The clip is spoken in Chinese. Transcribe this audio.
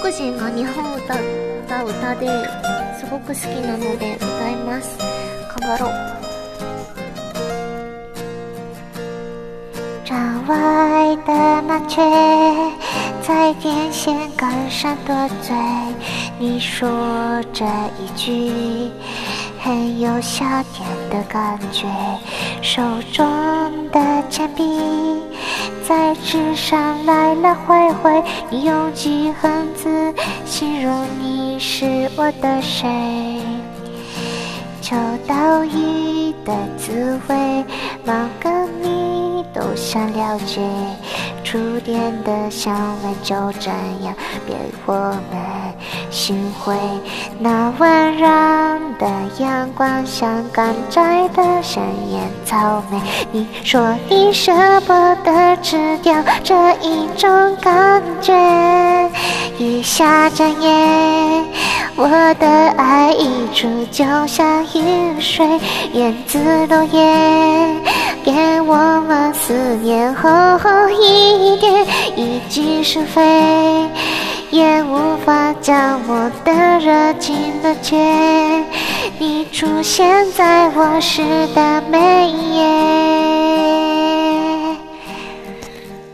国人が日本を歌う歌ですごく好きなので歌います。頑張ろう。站外的麻雀在电线杆上多嘴，你说这一句很有夏天的感觉，手中的铅笔在纸上来来回回，你用几横字形容你是我的谁？秋刀鱼的滋味，忙跟你都想了解，触电的香味就这样被我们寻回，那温柔的阳光像刚摘的鲜艳草莓，你说你舍不得吃掉这一种感觉，雨下着夜，我的爱溢出就像雨水，燕子落叶给我们思念厚厚一点，一句是非也无法将我的热情冷却，你出现在我诗的每一页。